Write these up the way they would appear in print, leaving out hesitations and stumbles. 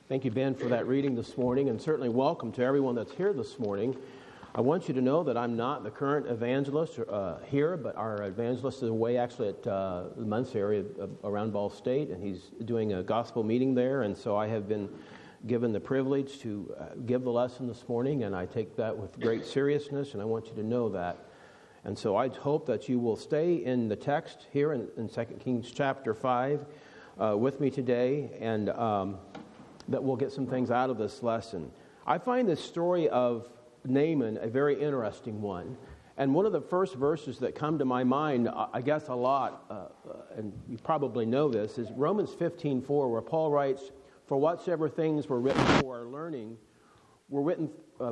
Thank you, Ben, for that reading this morning, and certainly welcome to everyone that's here this morning. I want you to know that I'm not the current evangelist here, but our evangelist is away actually at the Muncie area around Ball State, and he's doing a gospel meeting there, and so I have been given the privilege to give the lesson this morning, and I take that with great seriousness, and I want you to know that. And so I hope that you will stay in the text here in 2 Kings chapter 5 with me today, and that we'll get some things out of this lesson. I find this story of Naaman a very interesting one. And one of the first verses that come to my mind, I guess a lot, and you probably know this, is Romans 15:4, where Paul writes, "For whatsoever things were written for our learning, were written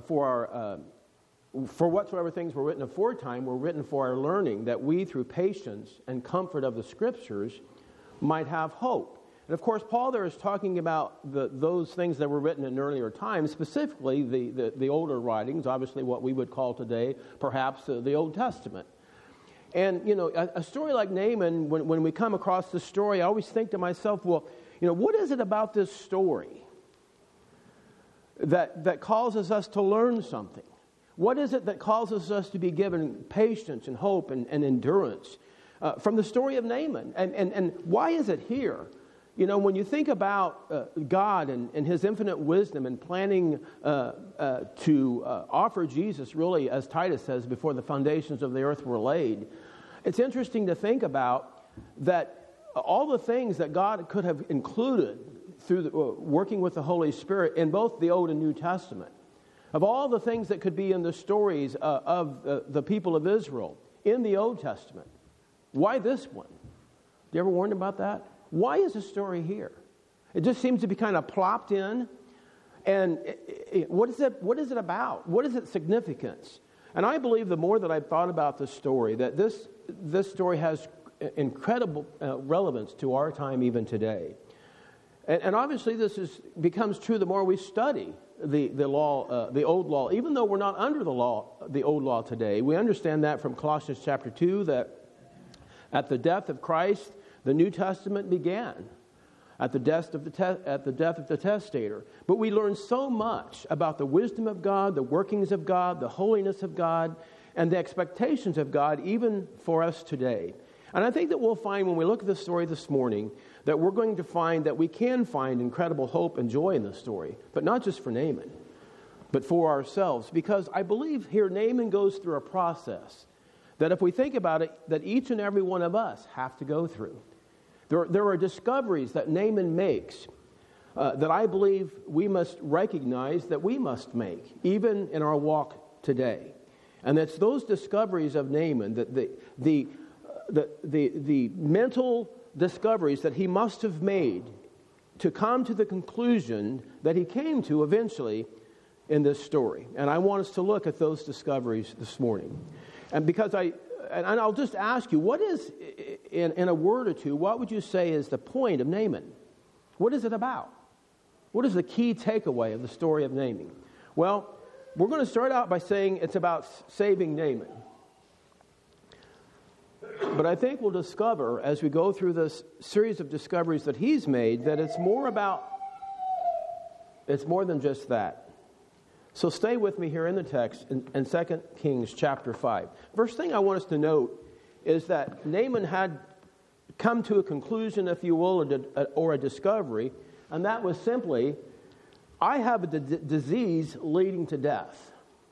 for whatsoever things were written aforetime were written for our learning, that we through patience and comfort of the Scriptures might have hope." And of course, Paul there is talking about those things that were written in earlier times, specifically the older writings, obviously what we would call today perhaps the Old Testament. And, you know, a story like Naaman, when we come across this story, I always think to myself, well, you know, what is it about this story that causes us to learn something? What is it that causes us to be given patience and hope and endurance from the story of Naaman? And why is it here? You know, when you think about God and His infinite wisdom and planning to offer Jesus, really, as Titus says, before the foundations of the earth were laid, it's interesting to think about that all the things that God could have included through working with the Holy Spirit in both the Old and New Testament, of all the things that could be in the stories of the people of Israel in the Old Testament, why this one? Do you ever wonder about that? Why is the story here? It just seems to be kind of plopped in. And what is it about? What is its significance? And I believe the more that I've thought about this story, that this story has incredible relevance to our time even today. And obviously this becomes true the more we study the law, the old law. Even though we're not under the old law today, we understand that from Colossians chapter 2, that at the death of Christ, the New Testament began at the death of the testator. But we learn so much about the wisdom of God, the workings of God, the holiness of God, and the expectations of God, even for us today. And I think that we'll find when we look at the story this morning that we're going to find that we can find incredible hope and joy in the story, but not just for Naaman, but for ourselves. Because I believe here Naaman goes through a process that, if we think about it, that each and every one of us have to go through. There are discoveries that Naaman makes that I believe we must recognize that we must make, even in our walk today. And it's those discoveries of Naaman, that the mental discoveries that he must have made to come to the conclusion that he came to eventually in this story. And I want us to look at those discoveries this morning. And because I'll just ask you, what is, in a word or two, what would you say is the point of Naaman? What is it about? What is the key takeaway of the story of Naaman? Well, we're going to start out by saying it's about saving Naaman. But I think we'll discover, as we go through this series of discoveries that he's made, that it's more than just that. So stay with me here in the text in 2 Kings chapter 5. First thing I want us to note is that Naaman had come to a conclusion, if you will, or a discovery, and that was simply, I have a disease leading to death.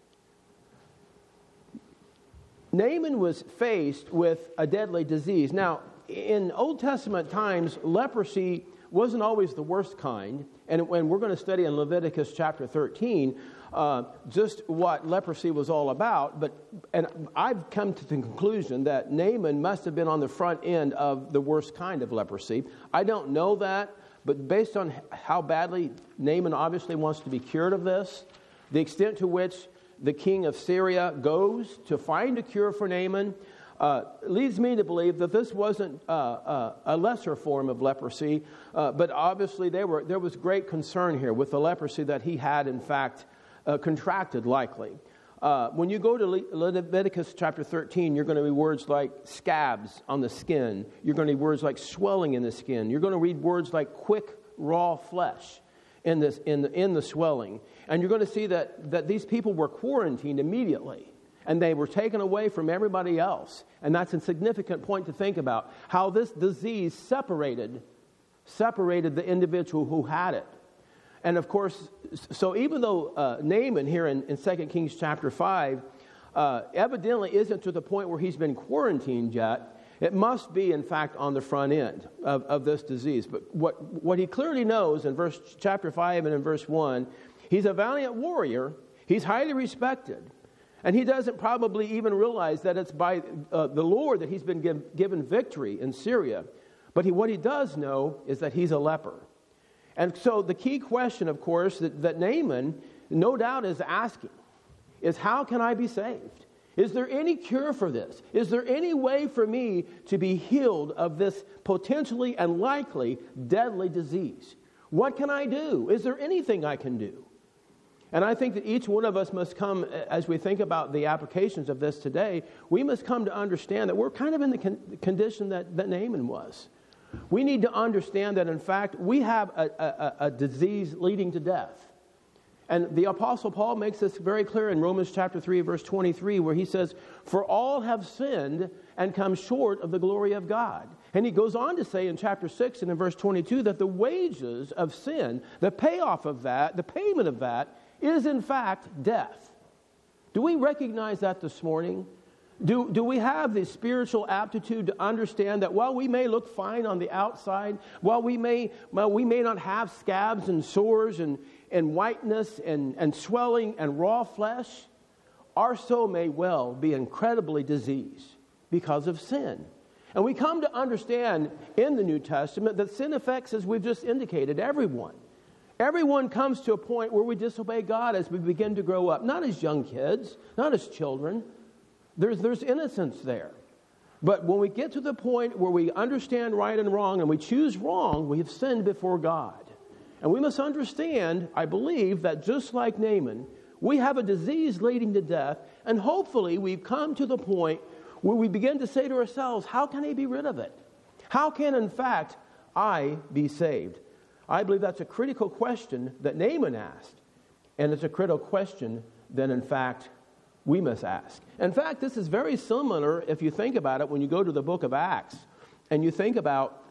Naaman was faced with a deadly disease. Now, in Old Testament times, leprosy wasn't always the worst kind, and when we're going to study in Leviticus chapter 13, just what leprosy was all about. And I've come to the conclusion that Naaman must have been on the front end of the worst kind of leprosy. I don't know that, but based on how badly Naaman obviously wants to be cured of this, the extent to which the king of Syria goes to find a cure for Naaman, leads me to believe that this wasn't a lesser form of leprosy, but obviously there was great concern here with the leprosy that he had, in fact, contracted likely. When you go to Leviticus chapter 13, you're going to read words like scabs on the skin. You're going to read words like swelling in the skin. You're going to read words like quick, raw flesh. in the swelling. And you're going to see that these people were quarantined immediately. And they were taken away from everybody else. And that's a significant point to think about. How this disease separated the individual who had it. And of course, so even though Naaman here in 2 Kings chapter 5 evidently isn't to the point where he's been quarantined yet, it must be, in fact, on the front end of this disease. But what he clearly knows in chapter 5 and in verse 1, he's a valiant warrior. He's highly respected. And he doesn't probably even realize that it's by the Lord that he's been given victory in Syria. But what he does know is that he's a leper. And so the key question, of course, that Naaman no doubt is asking is, how can I be saved? Is there any cure for this? Is there any way for me to be healed of this potentially and likely deadly disease? What can I do? Is there anything I can do? And I think that each one of us must come, as we think about the applications of this today, we must come to understand that we're kind of in the condition that Naaman was. We need to understand that, in fact, we have a disease leading to death. And the Apostle Paul makes this very clear in Romans chapter 3, verse 23, where he says, "For all have sinned and come short of the glory of God." And he goes on to say in chapter 6 and in verse 22 that the wages of sin, the payoff of that, the payment of that, is in fact death. Do we recognize that this morning? Do we have the spiritual aptitude to understand that while we may look fine on the outside, while we may not have scabs and sores and whiteness and swelling and raw flesh, our soul may well be incredibly diseased because of sin. And we come to understand in the New Testament that sin affects, as we've just indicated, everyone. Everyone comes to a point where we disobey God as we begin to grow up. Not as young kids, not as children. There's innocence there. But when we get to the point where we understand right and wrong and we choose wrong, we have sinned before God. And we must understand, I believe, that just like Naaman, we have a disease leading to death, and hopefully we've come to the point where we begin to say to ourselves, how can I be rid of it? How can, in fact, I be saved? I believe that's a critical question that Naaman asked. And it's a critical question that, in fact, we must ask. In fact, this is very similar, if you think about it, when you go to the book of Acts, and you think about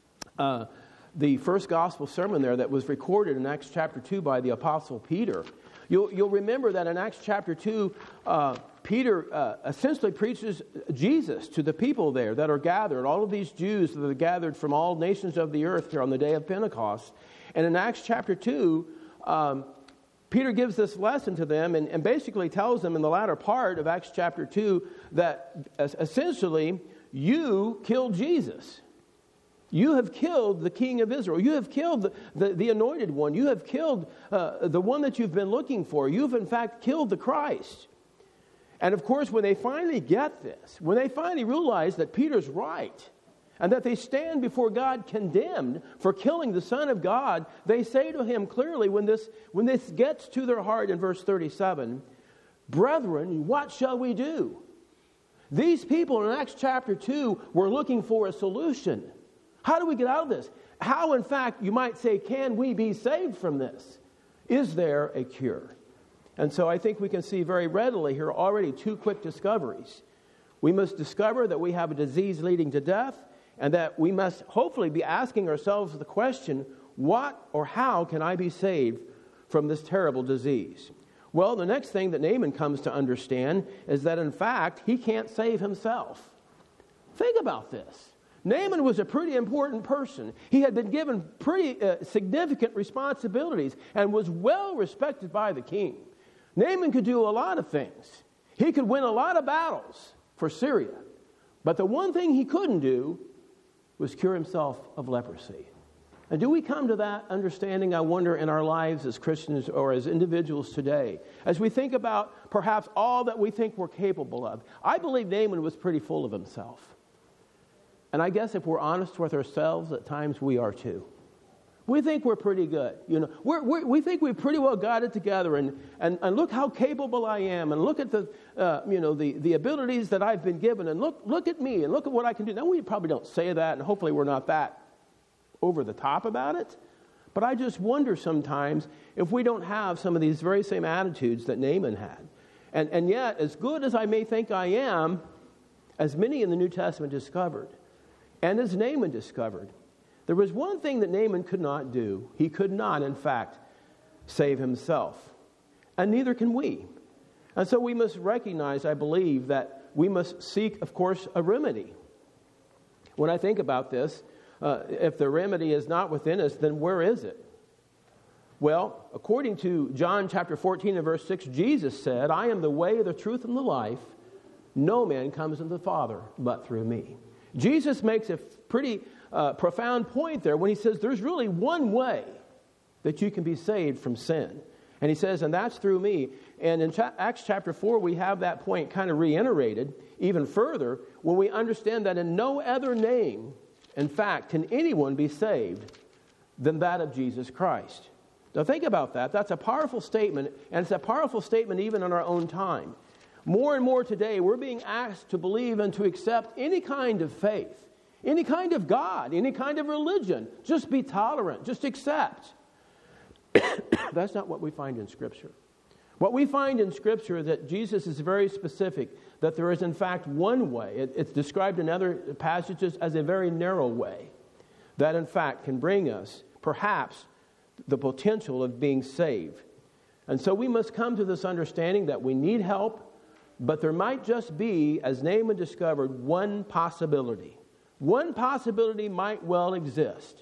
the first gospel sermon there that was recorded in Acts chapter 2 by the Apostle Peter. You'll remember that in Acts chapter 2, Peter essentially preaches Jesus to the people there that are gathered, all of these Jews that are gathered from all nations of the earth here on the day of Pentecost. And in Acts chapter 2, Peter gives this lesson to them and basically tells them in the latter part of Acts chapter 2 that essentially you killed Jesus. You have killed the King of Israel. You have killed the anointed one. You have killed the one that you've been looking for. You've in fact killed the Christ. And of course, when they finally get this, when they finally realize that Peter's right, and that they stand before God condemned for killing the Son of God, they say to him clearly when this gets to their heart in verse 37, "Brethren, what shall we do?" These people in Acts chapter 2 were looking for a solution. How do we get out of this? How, in fact, you might say, can we be saved from this? Is there a cure? And so I think we can see very readily here already two quick discoveries. We must discover that we have a disease leading to death, and that we must hopefully be asking ourselves the question, what or how can I be saved from this terrible disease? Well, the next thing that Naaman comes to understand is that, in fact, he can't save himself. Think about this. Naaman was a pretty important person. He had been given pretty significant responsibilities and was well respected by the king. Naaman could do a lot of things. He could win a lot of battles for Syria. But the one thing he couldn't do was cure himself of leprosy. And do we come to that understanding, I wonder, in our lives as Christians or as individuals today? As we think about perhaps all that we think we're capable of. I believe Naaman was pretty full of himself. And I guess if we're honest with ourselves, at times we are too. We think we're pretty good. You know, we think we've pretty well got it together, and look how capable I am, and look at the abilities that I've been given, and look at me, and look at what I can do. Now we probably don't say that, and hopefully we're not that over the top about it. But I just wonder sometimes if we don't have some of these very same attitudes that Naaman had. And yet, as good as I may think I am, as many in the New Testament discovered, and as Naaman discovered, there was one thing that Naaman could not do. He could not, in fact, save himself. And neither can we. And so we must recognize, I believe, that we must seek, of course, a remedy. When I think about this, if the remedy is not within us, then where is it? Well, according to John chapter 14 and verse 6, Jesus said, I am the way, the truth, and the life. No man comes to the Father but through me. Jesus makes a pretty profound point there when he says there's really one way that you can be saved from sin. And he says, and that's through me. And in Acts chapter 4, we have that point kind of reiterated even further when we understand that in no other name, in fact, can anyone be saved than that of Jesus Christ. Now think about that. That's a powerful statement, and it's a powerful statement even in our own time. More and more today, we're being asked to believe and to accept any kind of faith, any kind of God, any kind of religion. Just be tolerant. Just accept. That's not what we find in Scripture. What we find in Scripture is that Jesus is very specific, that there is in fact one way. It's described in other passages as a very narrow way that in fact can bring us perhaps the potential of being saved. And so we must come to this understanding that we need help, but there might just be, as Naaman discovered, one possibility. One possibility might well exist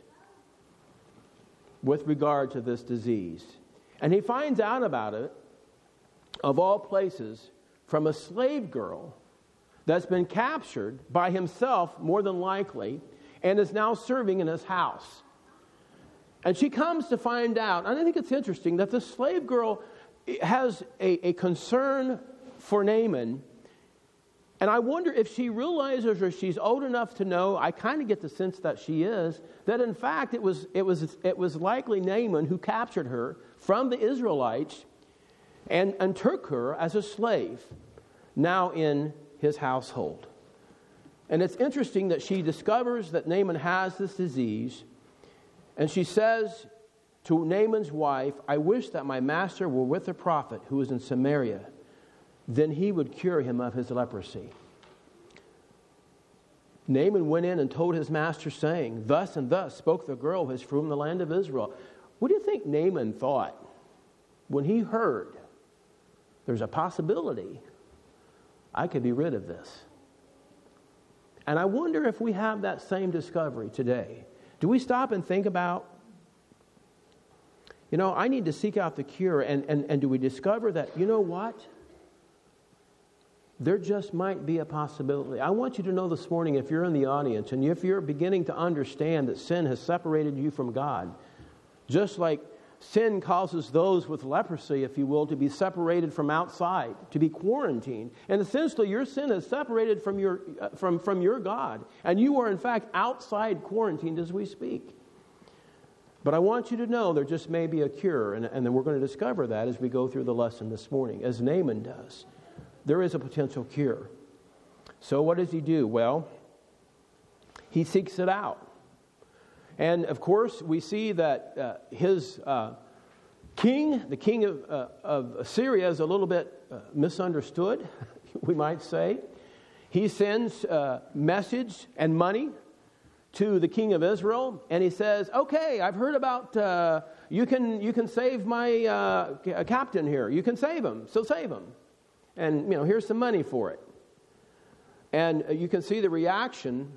with regard to this disease. And he finds out about it, of all places, from a slave girl that's been captured by himself, more than likely, and is now serving in his house. And she comes to find out, and I think it's interesting, that the slave girl has a concern for Naaman. And I wonder if she realizes, or she's old enough to know, I kind of get the sense that she is, that in fact it was likely Naaman who captured her from the Israelites and took her as a slave, now in his household. And it's interesting that she discovers that Naaman has this disease, and she says to Naaman's wife, I wish that my master were with a prophet who is in Samaria. Then he would cure him of his leprosy. Naaman went in and told his master, saying, thus and thus spoke the girl who is from the land of Israel. What do you think Naaman thought when he heard there's a possibility I could be rid of this? And I wonder if we have that same discovery today. Do we stop and think about, I need to seek out the cure, and do we discover that, you know what? There just might be a possibility. I want you to know this morning, if you're in the audience, and if you're beginning to understand that sin has separated you from God, just like sin causes those with leprosy, if you will, to be separated from outside, to be quarantined. And essentially, your sin is separated from your God. And you are, in fact, outside quarantined as we speak. But I want you to know there just may be a cure. And then we're going to discover that as we go through the lesson this morning, as Naaman does. There is a potential cure. So what does he do? Well, he seeks it out. And, of course, we see that his king, the king of Assyria, is a little bit misunderstood, we might say. He sends message and money to the king of Israel, and he says, okay, I've heard about, you can save my captain here. You can save him, so save him. And, here's some money for it. And you can see the reaction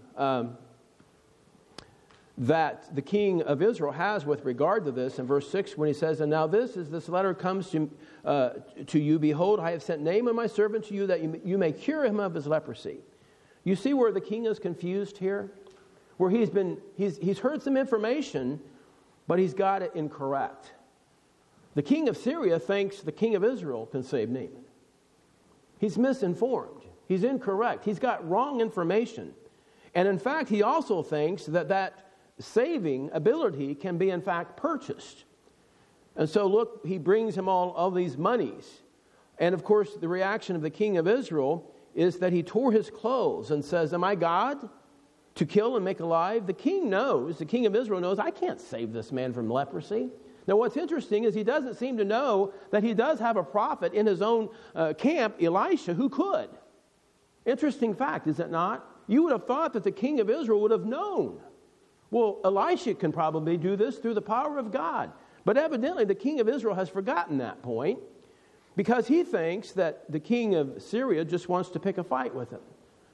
that the king of Israel has with regard to this in verse 6 when he says, and now this letter comes to you, behold, I have sent Naaman my servant to you that you may cure him of his leprosy. You see where the king is confused here? Where he's heard some information, but he's got it incorrect. The king of Syria thinks the king of Israel can save Naaman. He's misinformed. He's incorrect. He's got wrong information. And in fact, he also thinks that saving ability can be in fact purchased. And so look, he brings him all these monies. And of course, the reaction of the king of Israel is that he tore his clothes and says, am I God to kill and make alive. The king of Israel knows, I can't save this man from leprosy. Now, what's interesting is he doesn't seem to know that he does have a prophet in his own camp, Elisha, who could. Interesting fact, is it not? You would have thought that the king of Israel would have known. Well, Elisha can probably do this through the power of God. But evidently, the king of Israel has forgotten that point because he thinks that the king of Syria just wants to pick a fight with him.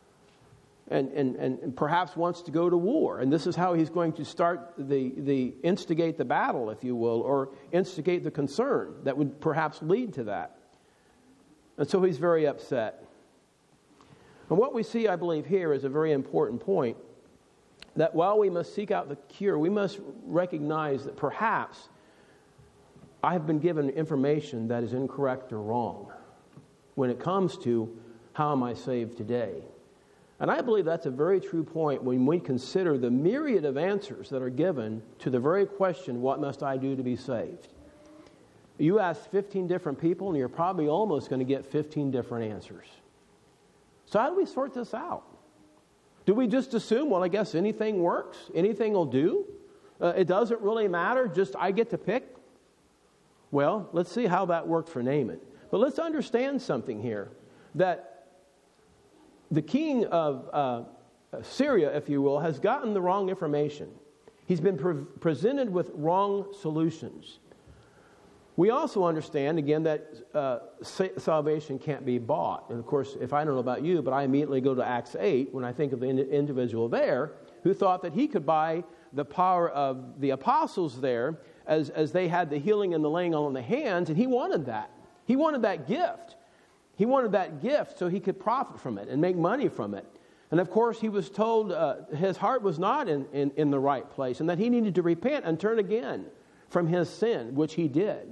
And perhaps wants to go to war. And this is how he's going to start instigate the battle, if you will, or instigate the concern that would perhaps lead to that. And so he's very upset. And what we see, I believe, here is a very important point, that while we must seek out the cure, we must recognize that perhaps I have been given information that is incorrect or wrong when it comes to how am I saved today. And I believe that's a very true point when we consider the myriad of answers that are given to the very question, what must I do to be saved? You ask 15 different people and you're probably almost going to get 15 different answers. So how do we sort this out? Do we just assume, well, I guess anything works, anything will do? It doesn't really matter, just I get to pick? Well, let's see how that worked for Naaman. But let's understand something here, that the king of Syria, if you will, has gotten the wrong information. He's been presented with wrong solutions. We also understand, again, that salvation can't be bought. And of course, if I don't know about you, but I immediately go to Acts 8 when I think of the individual there who thought that he could buy the power of the apostles there as they had the healing and the laying on the hands, and he wanted that. He wanted that gift. He wanted that gift so he could profit from it and make money from it. And of course, he was told his heart was not in the right place and that he needed to repent and turn again from his sin, which he did.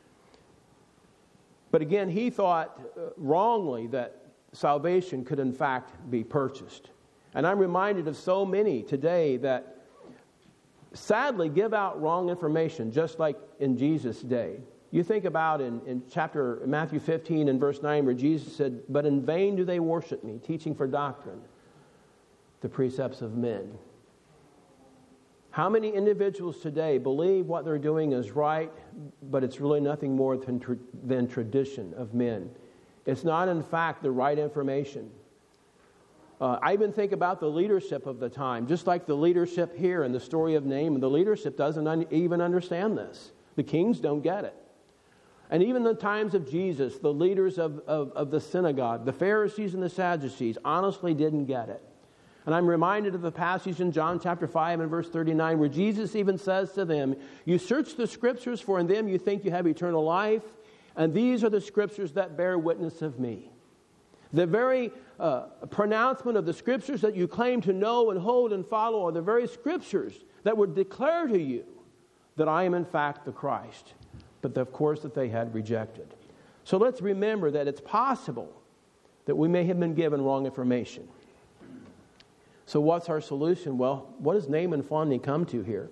But again, he thought wrongly that salvation could in fact be purchased. And I'm reminded of so many today that sadly give out wrong information, just like in Jesus' day. You think about in chapter Matthew 15 and verse 9 where Jesus said, "But in vain do they worship me, teaching for doctrine the precepts of men." How many individuals today believe what they're doing is right, but it's really nothing more than tradition of men? It's not, in fact, the right information. I even think about the leadership of the time, just like the leadership here in the story of Naaman. The leadership doesn't even understand this. The kings don't get it. And even in the times of Jesus, the leaders of the synagogue, the Pharisees and the Sadducees, honestly didn't get it. And I'm reminded of the passage in John chapter 5 and verse 39 where Jesus even says to them, "You search the scriptures, for in them you think you have eternal life, and these are the scriptures that bear witness of me." The very pronouncement of the scriptures that you claim to know and hold and follow are the very scriptures that would declare to you that I am in fact the Christ. But of course that they had rejected. So let's remember that it's possible that we may have been given wrong information. So what's our solution? Well, what does Naaman finally come to here?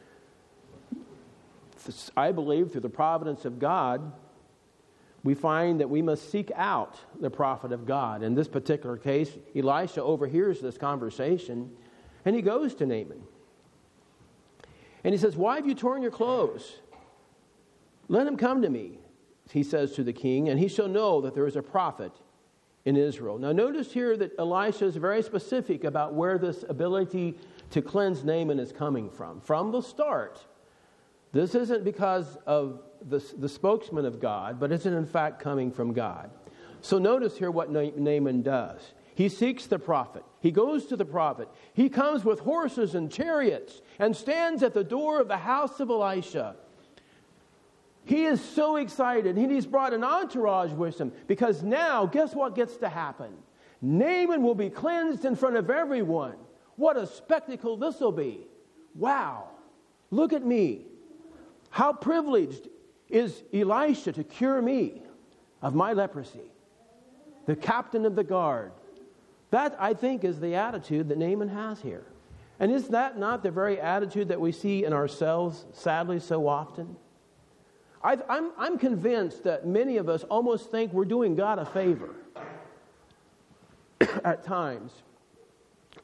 I believe through the providence of God, we find that we must seek out the prophet of God. In this particular case, Elisha overhears this conversation, and he goes to Naaman. And he says, "Why have you torn your clothes? Let him come to me," he says to the king, "and he shall know that there is a prophet in Israel." Now notice here that Elisha is very specific about where this ability to cleanse Naaman is coming from. From the start, this isn't because of the spokesman of God, but it's in fact coming from God. So notice here what Naaman does. He seeks the prophet. He goes to the prophet. He comes with horses and chariots and stands at the door of the house of Elisha. He is so excited, and he's brought an entourage with him because now, guess what gets to happen? Naaman will be cleansed in front of everyone. What a spectacle this will be. Wow, look at me. How privileged is Elisha to cure me of my leprosy? The captain of the guard. That, I think, is the attitude that Naaman has here. And is that not the very attitude that we see in ourselves, sadly, so often? I'm convinced that many of us almost think we're doing God a favor at times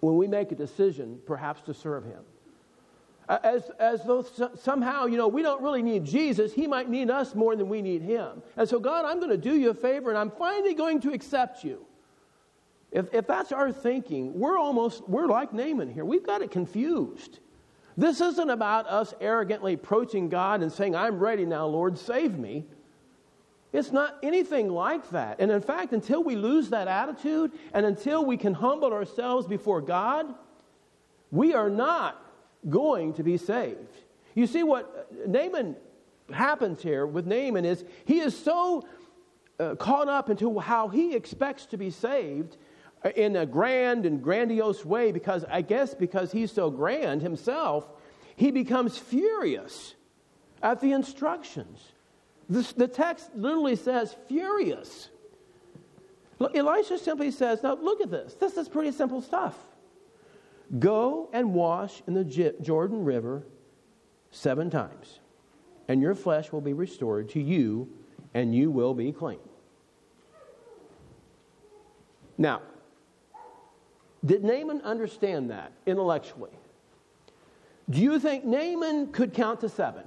when we make a decision, perhaps to serve him. As though somehow, we don't really need Jesus. He might need us more than we need him. And so, God, I'm going to do you a favor, and I'm finally going to accept you. If that's our thinking, we're like Naaman here. We've got it confused. This isn't about us arrogantly approaching God and saying, I'm ready now, Lord, save me. It's not anything like that. And in fact, until we lose that attitude and until we can humble ourselves before God, we are not going to be saved. You see, what Naaman happens here with Naaman is he is so caught up into how he expects to be saved in a grand and grandiose way, because he's so grand himself, he becomes furious at the instructions. The text literally says furious. Elisha simply says, now look at this. This is pretty simple stuff. Go and wash in the Jordan River 7 times, and your flesh will be restored to you, and you will be clean. Now, did Naaman understand that intellectually? Do you think Naaman could count to 7?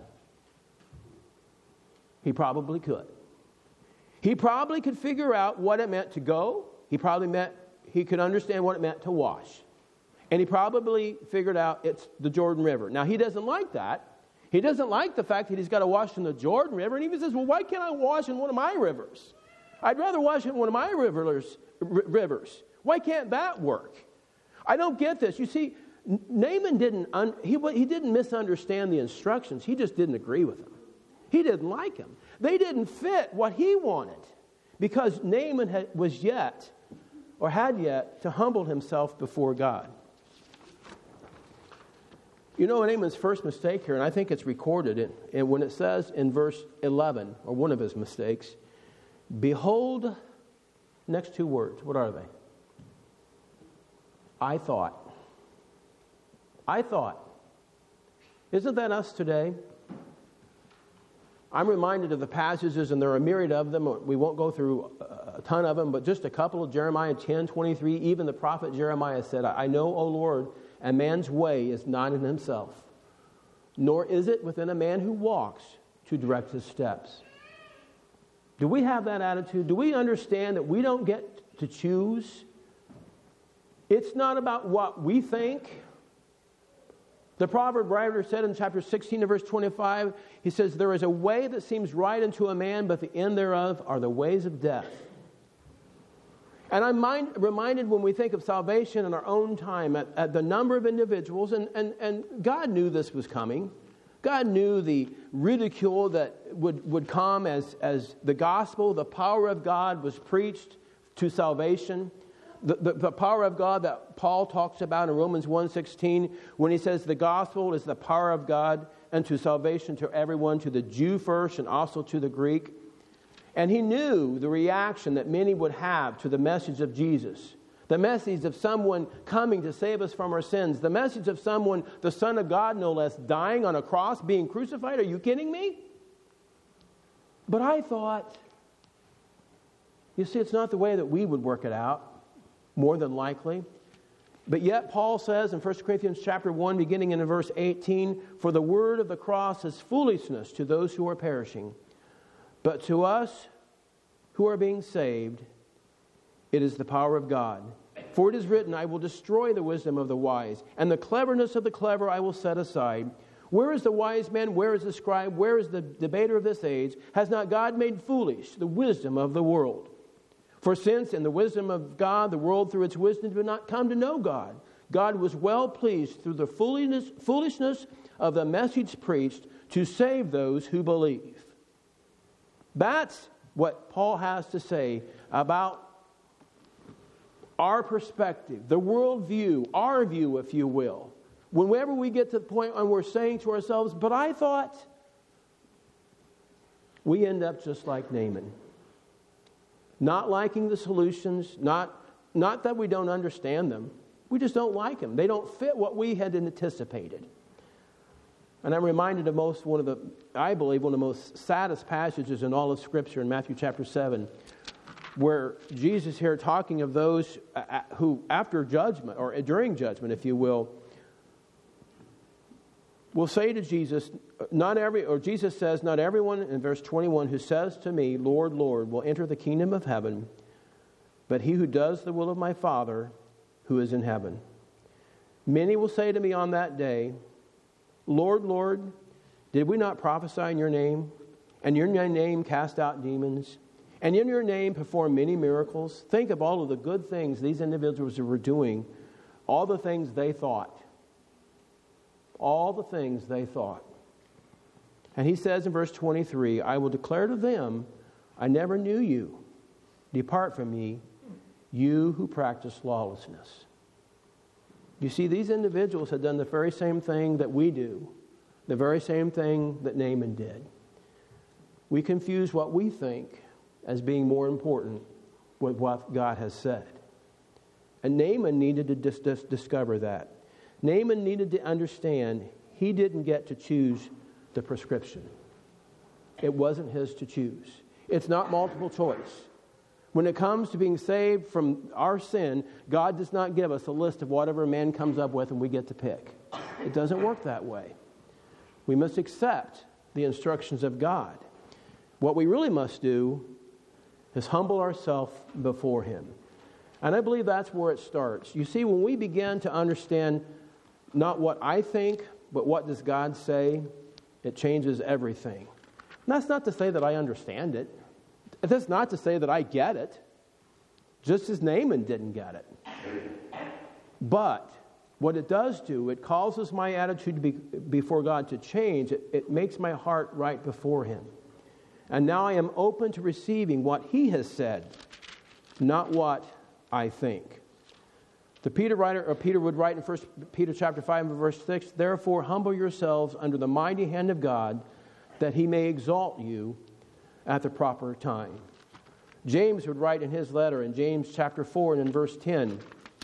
He probably could. He probably could figure out what it meant to go. He could understand what it meant to wash. And he probably figured out it's the Jordan River. Now, he doesn't like that. He doesn't like the fact that he's got to wash in the Jordan River. And he even says, well, why can't I wash in one of my rivers? I'd rather wash in one of my rivers. Why can't that work? I don't get this. You see, Naaman he didn't misunderstand the instructions. He just didn't agree with them. He didn't like them. They didn't fit what he wanted, because Naaman had yet to humble himself before God. Naaman's first mistake here, and I think it's recorded, and when it says in verse 11, or one of his mistakes, behold, next 2 words, what are they? I thought. Isn't that us today? I'm reminded of the passages, and there are a myriad of them. We won't go through a ton of them, but just a couple of Jeremiah 10:23. Even the prophet Jeremiah said, I know, O Lord, a man's way is not in himself, nor is it within a man who walks to direct his steps. Do we have that attitude? Do we understand that we don't get to choose? It's not about what we think. The proverb writer said in chapter 16 and verse 25, he says, there is a way that seems right unto a man, but the end thereof are the ways of death. And I'm reminded when we think of salvation in our own time at the number of individuals, and God knew this was coming. God knew the ridicule that would come as the gospel, the power of God was preached to salvation. The power of God that Paul talks about in Romans 1:16 when he says the gospel is the power of God unto salvation to everyone, to the Jew first and also to the Greek. And he knew the reaction that many would have to the message of Jesus, the message of someone coming to save us from our sins, the message of someone, the Son of God no less, dying on a cross, being crucified. Are you kidding me? But I thought, you see, it's not the way that we would work it out. More than likely. But yet Paul says in 1 Corinthians chapter 1, beginning in verse 18, for the word of the cross is foolishness to those who are perishing. But to us who are being saved, it is the power of God. For it is written, I will destroy the wisdom of the wise, and the cleverness of the clever I will set aside. Where is the wise man? Where is the scribe? Where is the debater of this age? Has not God made foolish the wisdom of the world? For since in the wisdom of God, the world through its wisdom did not come to know God, God was well pleased through the foolishness of the message preached to save those who believe. That's what Paul has to say about our perspective, the worldview, our view, if you will. Whenever we get to the point when we're saying to ourselves, but I thought, we end up just like Naaman. Not liking the solutions, not that we don't understand them. We just don't like them. They don't fit what we had anticipated. And I'm reminded of one of the most saddest passages in all of Scripture in Matthew chapter 7, where Jesus here talking of those who after judgment, or during judgment, if you will say to Jesus, Jesus says, not everyone, in verse 21, who says to me, Lord, Lord, will enter the kingdom of heaven, but he who does the will of my Father who is in heaven. Many will say to me on that day, Lord, Lord, did we not prophesy in your name, and in your name cast out demons, and in your name perform many miracles? Think of all of the good things these individuals were doing, all the things they thought. All the things they thought. And he says in verse 23, I will declare to them, I never knew you. Depart from me, you who practice lawlessness. You see, these individuals had done the very same thing that we do, the very same thing that Naaman did. We confuse what we think as being more important with what God has said. And Naaman needed to discover that. Naaman needed to understand he didn't get to choose the prescription. It wasn't his to choose. It's not multiple choice. When it comes to being saved from our sin, God does not give us a list of whatever man comes up with and we get to pick. It doesn't work that way. We must accept the instructions of God. What we really must do is humble ourselves before Him. And I believe that's where it starts. You see, when we begin to understand not what I think, but what does God say, it changes everything. And that's not to say that I understand it. That's not to say that I get it, just as Naaman didn't get it. But what it does do, it causes my attitude before God to change. It makes my heart right before Him. And now I am open to receiving what He has said, not what I think. Peter would write in 1 Peter chapter 5 and verse 6, therefore humble yourselves under the mighty hand of God, that He may exalt you at the proper time. James would write in his letter in James chapter 4 and in verse 10,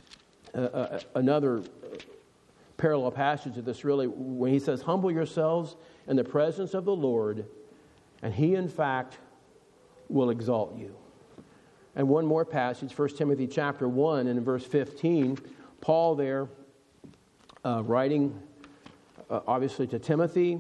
another parallel passage of this really, when he says, humble yourselves in the presence of the Lord, and He in fact will exalt you. And one more passage, 1 Timothy chapter 1 and in verse 15, Paul there writing obviously to Timothy,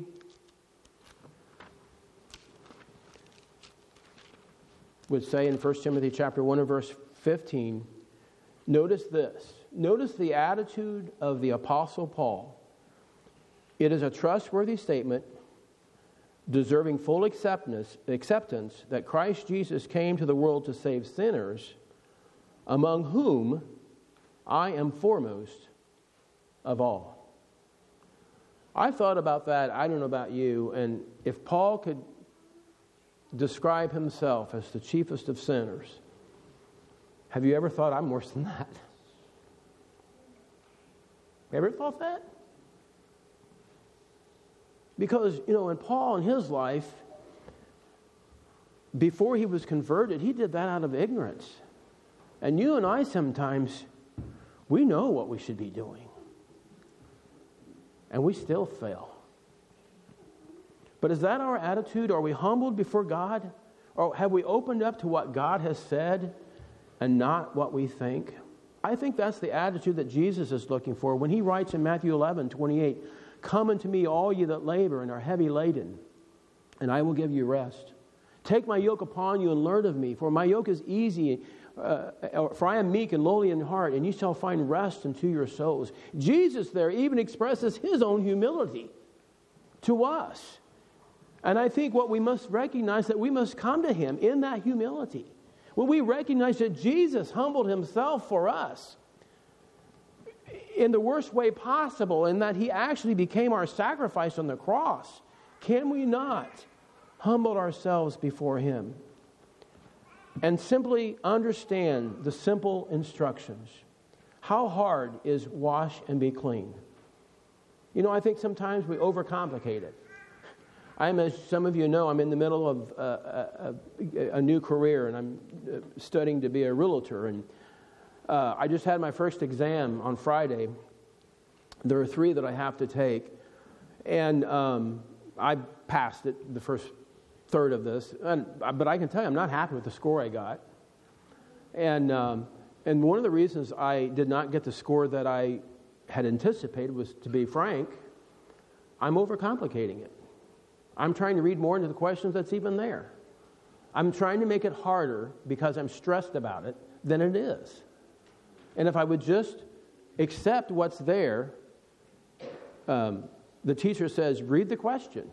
would say in 1 Timothy chapter 1 and verse 15, notice this. Notice the attitude of the Apostle Paul. It is a trustworthy statement, deserving full acceptance that Christ Jesus came to the world to save sinners, among whom I am foremost of all. I thought about that, I don't know about you, and if Paul could describe himself as the chiefest of sinners, have you ever thought I'm worse than that? Ever thought that? Because, in Paul in his life, before he was converted, he did that out of ignorance. And you and I sometimes, we know what we should be doing. And we still fail. But is that our attitude? Are we humbled before God? Or have we opened up to what God has said and not what we think? I think that's the attitude that Jesus is looking for when He writes in Matthew 11:28, come unto me, all ye that labor and are heavy laden, and I will give you rest. Take my yoke upon you and learn of me, for my yoke is easy, for I am meek and lowly in heart, and ye shall find rest unto your souls. Jesus there even expresses His own humility to us. And I think what we must recognize, that we must come to Him in that humility. When we recognize that Jesus humbled Himself for us in the worst way possible, and that He actually became our sacrifice on the cross, can we not humble ourselves before Him and simply understand the simple instructions? How hard is wash and be clean? I think sometimes we overcomplicate it. As some of you know, I'm in the middle of a new career, and I'm studying to be a realtor. And I just had my first exam on Friday. There are 3 that I have to take. And I passed it, the first third of this. But I can tell you, I'm not happy with the score I got. And one of the reasons I did not get the score that I had anticipated was, to be frank, I'm overcomplicating it. I'm trying to read more into the questions that's even there. I'm trying to make it harder because I'm stressed about it than it is. And if I would just accept what's there, the teacher says, read the question.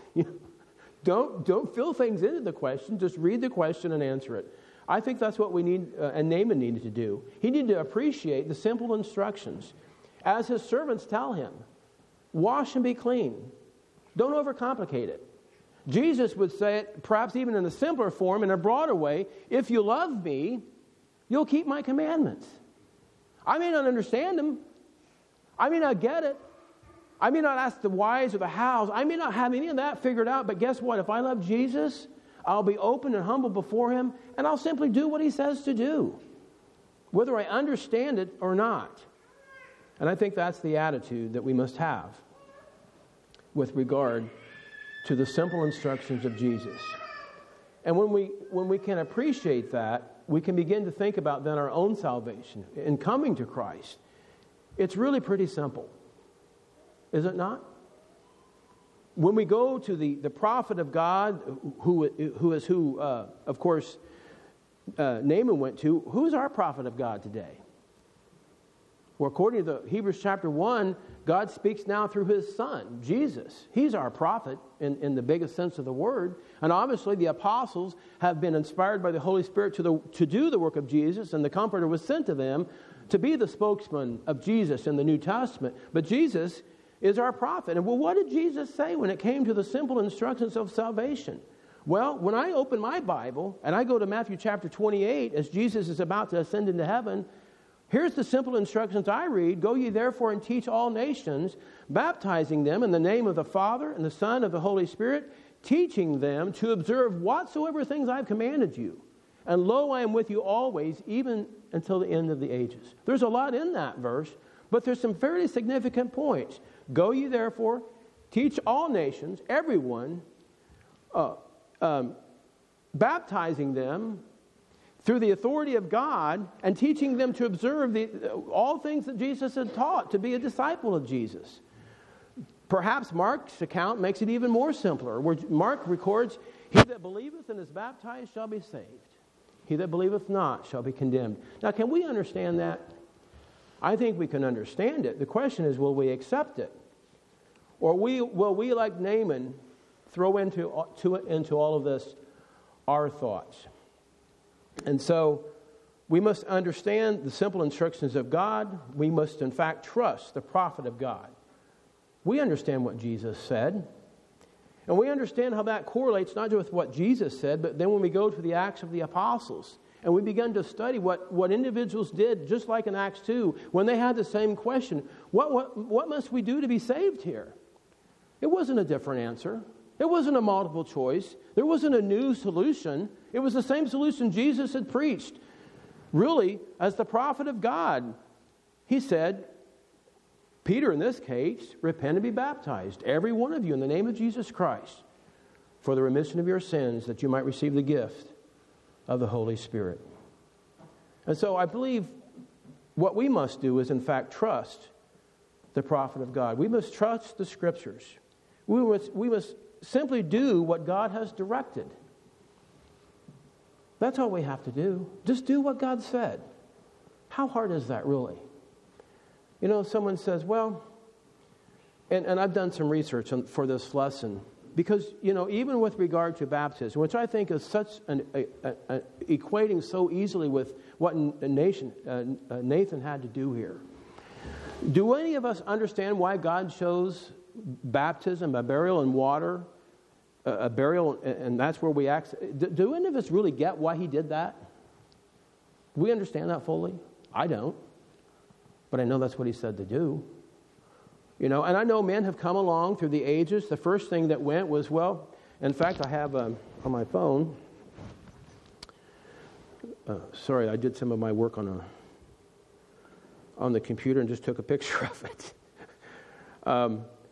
Don't fill things into the question. Just read the question and answer it. I think that's what we need, and Naaman needed to do. He needed to appreciate the simple instructions. As his servants tell him, wash and be clean. Don't overcomplicate it. Jesus would say it perhaps even in a simpler form, in a broader way. If you love me, you'll keep my commandments. I may not understand them. I may not get it. I may not ask the whys or the hows. I may not have any of that figured out. But guess what? If I love Jesus, I'll be open and humble before him, and I'll simply do what he says to do, whether I understand it or not. And I think that's the attitude that we must have with regard to the simple instructions of Jesus. And when we can appreciate that, we can begin to think about then our own salvation in coming to Christ. It's really pretty simple, is it not? When we go to the prophet of God, who of course, Naaman went to, who's our prophet of God today? Well, according to Hebrews chapter 1, God speaks now through his Son, Jesus. He's our prophet in the biggest sense of the word. And obviously the apostles have been inspired by the Holy Spirit to do the work of Jesus, and the Comforter was sent to them to be the spokesman of Jesus in the New Testament. But Jesus is our prophet. And well, what did Jesus say when it came to the simple instructions of salvation? Well, when I open my Bible and I go to Matthew chapter 28, as Jesus is about to ascend into heaven, here's the simple instructions I read. Go ye therefore and teach all nations, baptizing them in the name of the Father and the Son and of the Holy Spirit, teaching them to observe whatsoever things I've commanded you. And lo, I am with you always, even until the end of the ages. There's a lot in that verse, but there's some fairly significant points. Go ye therefore, teach all nations, everyone, baptizing them through the authority of God, and teaching them to observe all things that Jesus had taught, to be a disciple of Jesus. Perhaps Mark's account makes it even more simpler, where Mark records, he that believeth and is baptized shall be saved. He that believeth not shall be condemned. Now, can we understand that? I think we can understand it. The question is, will we accept it? Or will we, like Naaman, throw into all of this our thoughts? And so we must understand the simple instructions of God. We must, in fact, trust the prophet of God. We understand what Jesus said. And we understand how that correlates not just with what Jesus said, but then when we go to the Acts of the Apostles, and we begin to study what individuals did, just like in Acts 2, when they had the same question, what must we do to be saved here? It wasn't a different answer. It wasn't a multiple choice. There wasn't a new solution. It was the same solution Jesus had preached. Really, as the prophet of God, he said, Peter in this case, repent and be baptized, every one of you, in the name of Jesus Christ, for the remission of your sins, that you might receive the gift of the Holy Spirit. And so I believe what we must do is, in fact, trust the prophet of God. We must trust the Scriptures. We must simply do what God has directed. That's all we have to do. Just do what God said. How hard is that, really? You know, someone says, well, and I've done some research for this lesson, because, you know, even with regard to baptism, which I think is such equating so easily with what Nathan had to do here. Do any of us understand why God chose baptism, a burial in water, a burial, and that's where we act? Do any of us really get why he did that? Do we understand that fully? I don't. But I know that's what he said to do. You know, and I know men have come along through the ages. The first thing that went was, well, in fact, I have on my phone, sorry, I did some of my work on the computer and just took a picture of it.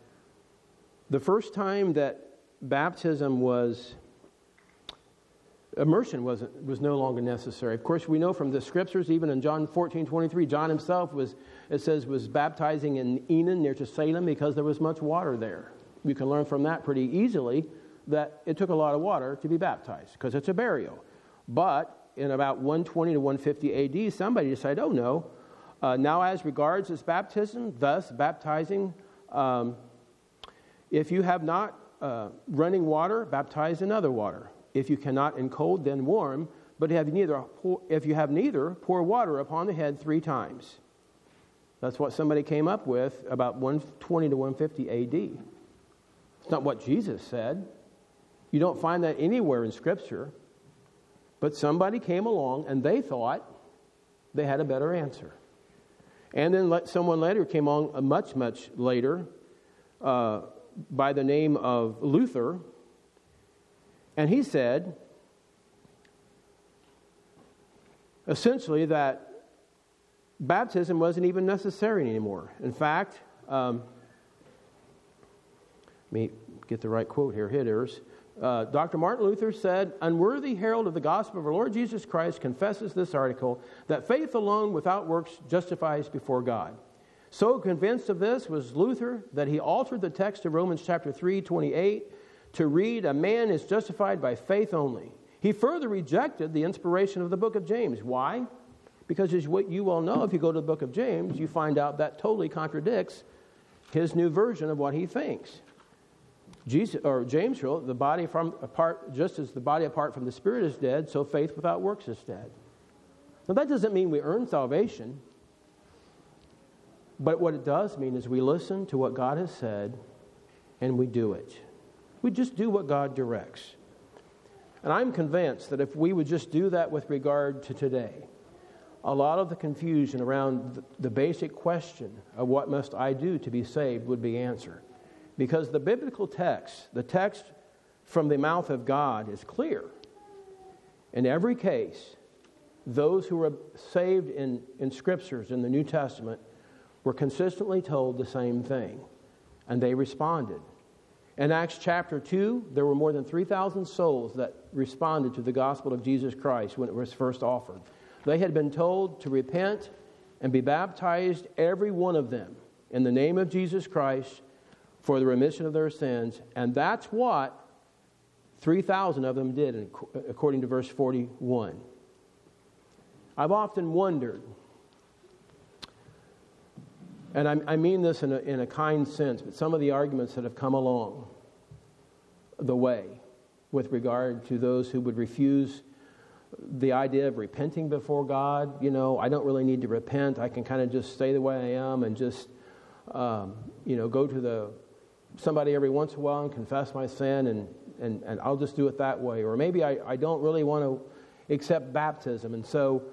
The first time that baptism was Immersion was no longer necessary. Of course, we know from the scriptures, even in John 14:23, John himself was baptizing in Enon near to Salem because there was much water there. We can learn from that pretty easily that it took a lot of water to be baptized because it's a burial. But in about 120 to 150 A.D., somebody decided, oh no, now as regards this baptism, thus baptizing, if you have not running water, baptize in other water. If you cannot in cold, then warm. But if you have neither, pour water upon the head 3 times. That's what somebody came up with about 120 to 150 A.D. It's not what Jesus said. You don't find that anywhere in Scripture. But somebody came along and they thought they had a better answer. And then someone later came along, much, much later, by the name of Luther. And he said, essentially, that baptism wasn't even necessary anymore. In fact, let me get the right quote here. Here it is. Dr. Martin Luther said, "Unworthy herald of the gospel of our Lord Jesus Christ confesses this article, that faith alone without works justifies before God." So convinced of this was Luther that he altered the text of Romans chapter 3:28 to read, "A man is justified by faith only." He further rejected the inspiration of the book of James. Why? Because as what you all know, if you go to the book of James, you find out that totally contradicts his new version of what he thinks. James wrote, just as the body apart from the spirit is dead, so faith without works is dead. Now that doesn't mean we earn salvation, but what it does mean is we listen to what God has said and we do it. We just do what God directs. And I'm convinced that if we would just do that with regard to today, a lot of the confusion around the basic question of what must I do to be saved would be answered. Because the biblical text, the text from the mouth of God, is clear. In every case, those who were saved in Scriptures in the New Testament were consistently told the same thing. And they responded. In Acts chapter 2, there were more than 3,000 souls that responded to the gospel of Jesus Christ when it was first offered. They had been told to repent and be baptized, every one of them, in the name of Jesus Christ for the remission of their sins. And that's what 3,000 of them did, according to verse 41. I've often wondered, and I mean this in a kind sense, but some of the arguments that have come along the way with regard to those who would refuse the idea of repenting before God. You know, I don't really need to repent. I can kind of just stay the way I am and just, go to somebody every once in a while and confess my sin and I'll just do it that way. Or maybe I don't really want to accept baptism. And so,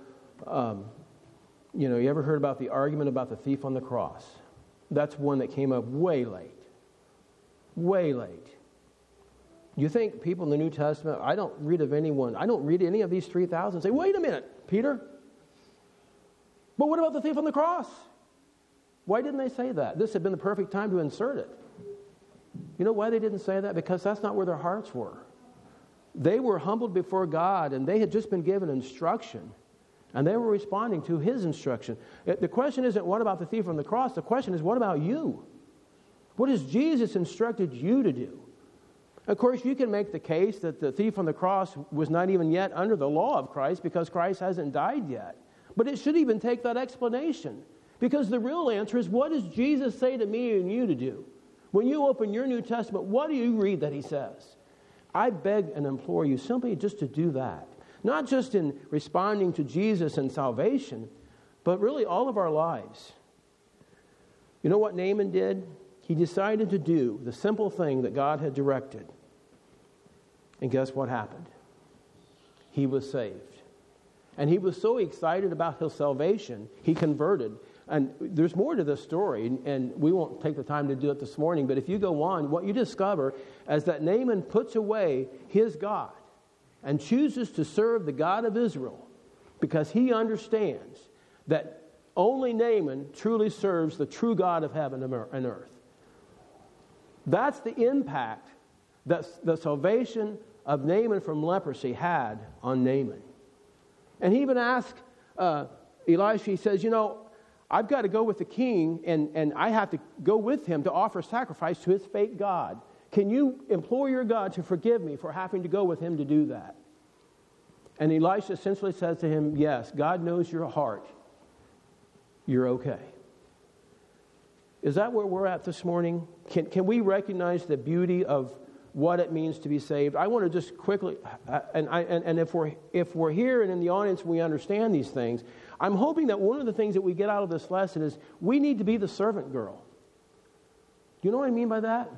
you ever heard about the argument about the thief on the cross? That's one that came up way late. Way late. You think people in the New Testament, I don't read any of these 3,000 and say, wait a minute, Peter. But what about the thief on the cross? Why didn't they say that? This had been the perfect time to insert it. You know why they didn't say that? Because that's not where their hearts were. They were humbled before God, and they had just been given instruction, and they were responding to His instruction. The question isn't, what about the thief on the cross? The question is, what about you? What has Jesus instructed you to do? Of course, you can make the case that the thief on the cross was not even yet under the law of Christ because Christ hasn't died yet. But it should even take that explanation. Because the real answer is, what does Jesus say to me and you to do? When you open your New Testament, what do you read that He says? I beg and implore you simply just to do that. Not just in responding to Jesus and salvation, but really all of our lives. You know what Naaman did? He decided to do the simple thing that God had directed. And guess what happened? He was saved. And he was so excited about his salvation, he converted. And there's more to this story, and we won't take the time to do it this morning, but if you go on, what you discover is that Naaman puts away his God and chooses to serve the God of Israel because he understands that only Naaman truly serves the true God of heaven and earth. That's the impact that the salvation of Naaman from leprosy had on Naaman. And he even asked Elisha, he says, I've got to go with the king, and I have to go with him to offer sacrifice to his fake god. Can you implore your God to forgive me for having to go with him to do that? And Elisha essentially says to him, yes, God knows your heart. You're okay. Is that where we're at this morning? Can we recognize the beauty of what it means to be saved? I want to just quickly, and if we're here and in the audience we understand these things, I'm hoping that one of the things that we get out of this lesson is we need to be the servant girl. Do you know what I mean by that?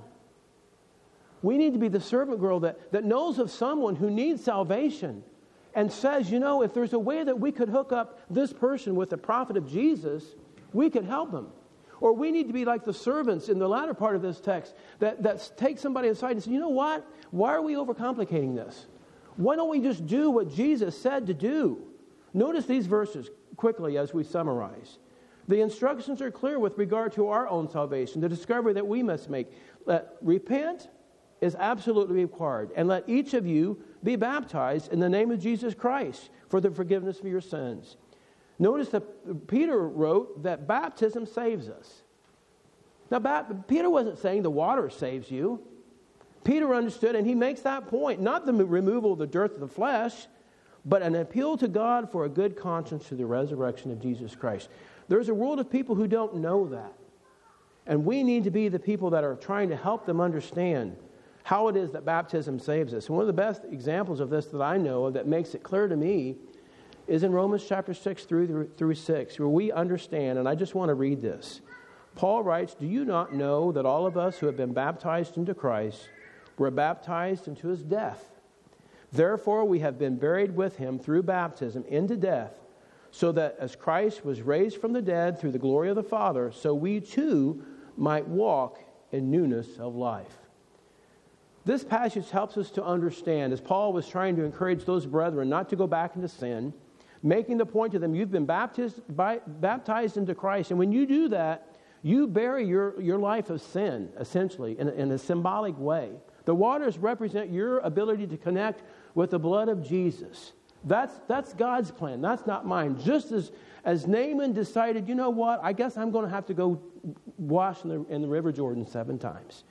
We need to be the servant girl that knows of someone who needs salvation and says, if there's a way that we could hook up this person with the prophet of Jesus, we could help them. Or we need to be like the servants in the latter part of this text that take somebody aside and say, you know what? Why are we overcomplicating this? Why don't we just do what Jesus said to do? Notice these verses quickly as we summarize. The instructions are clear with regard to our own salvation, the discovery that we must make. Repent is absolutely required. And let each of you be baptized in the name of Jesus Christ for the forgiveness of your sins. Notice that Peter wrote that baptism saves us. Now, Peter wasn't saying the water saves you. Peter understood, and he makes that point, not the removal of the dirt of the flesh, but an appeal to God for a good conscience through the resurrection of Jesus Christ. There's a world of people who don't know that. And we need to be the people that are trying to help them understand how it is that baptism saves us. And one of the best examples of this that I know of that makes it clear to me is in Romans chapter 6 through 6, where we understand, and I just want to read this. Paul writes, do you not know that all of us who have been baptized into Christ were baptized into his death? Therefore we have been buried with him through baptism into death, so that as Christ was raised from the dead through the glory of the Father, so we too might walk in newness of life. This passage helps us to understand, as Paul was trying to encourage those brethren not to go back into sin, making the point to them, you've been baptized into Christ. And when you do that, you bury your life of sin, essentially, in a symbolic way. The waters represent your ability to connect with the blood of Jesus. That's God's plan. That's not mine. Just as Naaman decided, you know what, I guess I'm going to have to go wash in the River Jordan 7 times.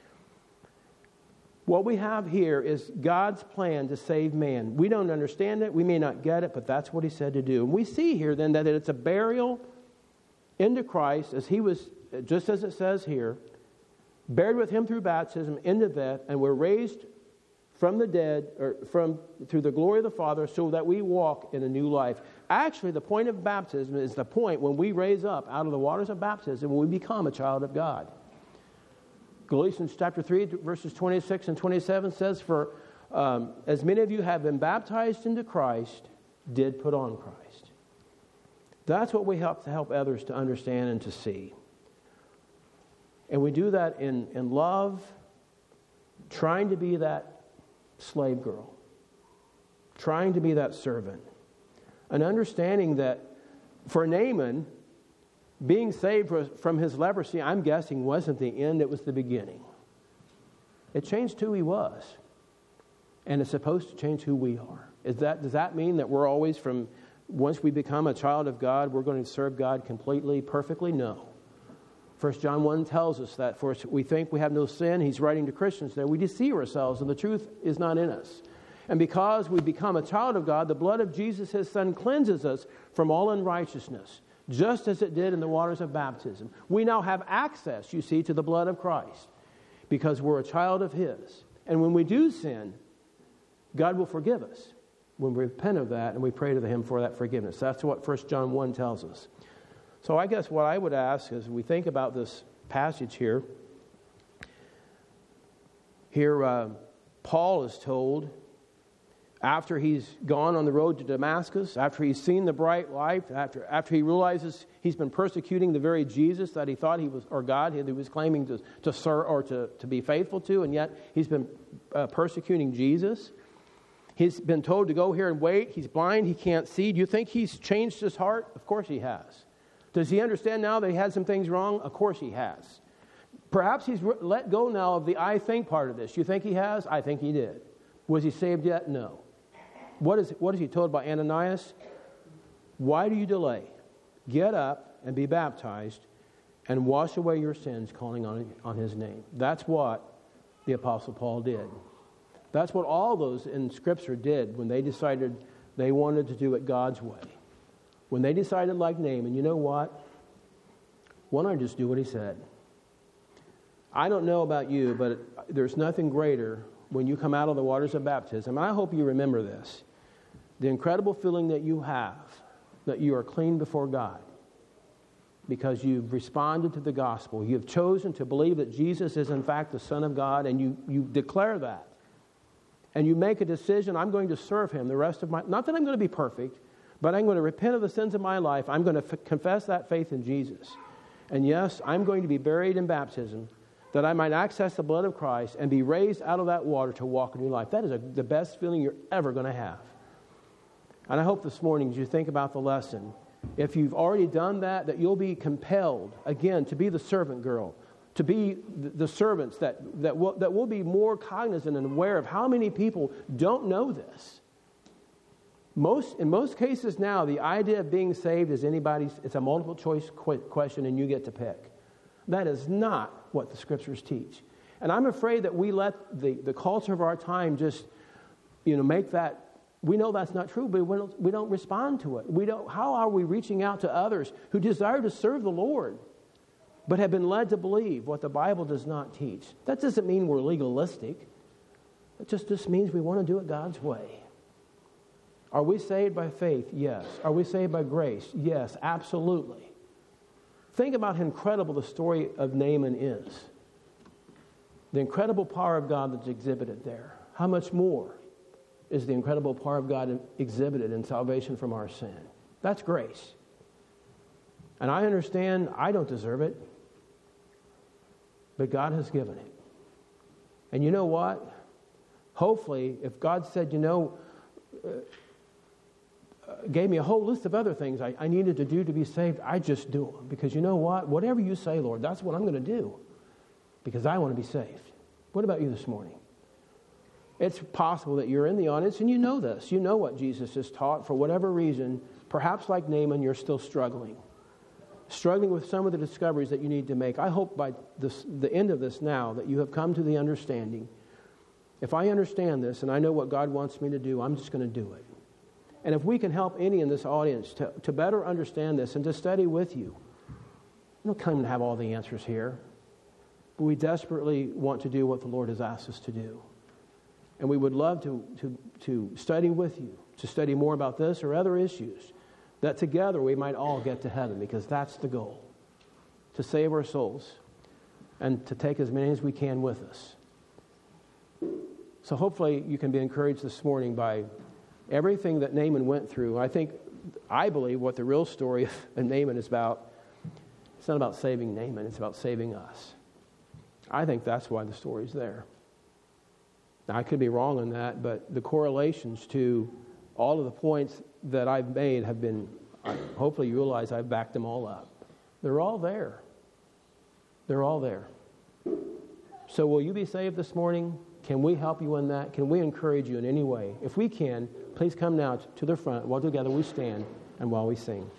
What we have here is God's plan to save man. We don't understand it. We may not get it, but that's what he said to do. And we see here then that it's a burial into Christ, as he was, just as it says here, buried with him through baptism into death, and we're raised from the dead, or through the glory of the Father, so that we walk in a new life. Actually, the point of baptism is the point when we raise up out of the waters of baptism, when we become a child of God. Galatians chapter 3, verses 26 and 27 says, for as many of you have been baptized into Christ, did put on Christ. That's what we help to help others to understand and to see. And we do that in love, trying to be that slave girl, trying to be that servant, and understanding that for Naaman, being saved from his leprosy, I'm guessing, wasn't the end, it was the beginning. It changed who he was. And it's supposed to change who we are. Does that mean that we're always once we become a child of God, we're going to serve God completely, perfectly? No. 1 John 1 tells us that for we think we have no sin. He's writing to Christians there. We deceive ourselves and the truth is not in us. And because we become a child of God, the blood of Jesus, his Son, cleanses us from all unrighteousness, just as it did in the waters of baptism. We now have access, you see, to the blood of Christ because we're a child of his. And when we do sin, God will forgive us when we repent of that and we pray to him for that forgiveness. That's what 1 John 1 tells us. So I guess what I would ask as we think about this passage here, Paul is told, after he's gone on the road to Damascus, after he's seen the bright light, after he realizes he's been persecuting the very Jesus that he thought he was, or God that he was claiming to serve or to be faithful to, and yet he's been persecuting Jesus. He's been told to go here and wait. He's blind. He can't see. Do you think he's changed his heart? Of course he has. Does he understand now that he had some things wrong? Of course he has. Perhaps he's let go now of the I think part of this. You think he has? I think he did. Was he saved yet? No. What is he told by Ananias? Why do you delay? Get up and be baptized and wash away your sins, calling on his name. That's what the Apostle Paul did. That's what all those in Scripture did when they decided they wanted to do it God's way. When they decided, like Naaman, you know what? Why don't I just do what he said? I don't know about you, but there's nothing greater when you come out of the waters of baptism. And I hope you remember this. The incredible feeling that you have, that you are clean before God because you've responded to the gospel. You've chosen to believe that Jesus is in fact the Son of God, and you declare that. And you make a decision, I'm going to serve him the rest of my... Not that I'm going to be perfect, but I'm going to repent of the sins of my life. I'm going to confess that faith in Jesus. And yes, I'm going to be buried in baptism that I might access the blood of Christ and be raised out of that water to walk a new life. That is the best feeling you're ever going to have. And I hope this morning, as you think about the lesson, if you've already done that you'll be compelled, again, to be the servant girl, to be the servants that will be more cognizant and aware of how many people don't know this. In most cases now, the idea of being saved is it's a multiple choice question and you get to pick. That is not what the Scriptures teach. And I'm afraid that we let the culture of our time just, make that. We know that's not true, but we don't respond to it. How are we reaching out to others who desire to serve the Lord, but have been led to believe what the Bible does not teach? That doesn't mean we're legalistic. It just means we want to do it God's way. Are we saved by faith? Yes. Are we saved by grace? Yes, absolutely. Think about how incredible the story of Naaman is. The incredible power of God that's exhibited there. How much more is the incredible power of God exhibited in salvation from our sin? That's grace. And I understand I don't deserve it, but God has given it. And you know what? Hopefully, if God said, gave me a whole list of other things I needed to do to be saved, I just do them. Because you know what? Whatever you say, Lord, that's what I'm going to do. Because I want to be saved. What about you this morning? It's possible that you're in the audience and you know this. You know what Jesus has taught. For whatever reason, perhaps like Naaman, you're still struggling with some of the discoveries that you need to make. I hope by the end of this now that you have come to the understanding. If I understand this and I know what God wants me to do, I'm just going to do it. And if we can help any in this audience to better understand this and to study with you, we don't come to have all the answers here, but we desperately want to do what the Lord has asked us to do. And we would love to study with you, to study more about this or other issues, that together we might all get to heaven, because that's the goal, to save our souls and to take as many as we can with us. So hopefully you can be encouraged this morning by everything that Naaman went through. I believe what the real story of Naaman is about, it's not about saving Naaman, it's about saving us. I think that's why the story's there. Now, I could be wrong on that, but the correlations to all of the points that I've made have been, hopefully you realize I've backed them all up. They're all there. They're all there. So will you be saved this morning? Can we help you in that? Can we encourage you in any way? If we can, please come now to the front while together we stand and while we sing.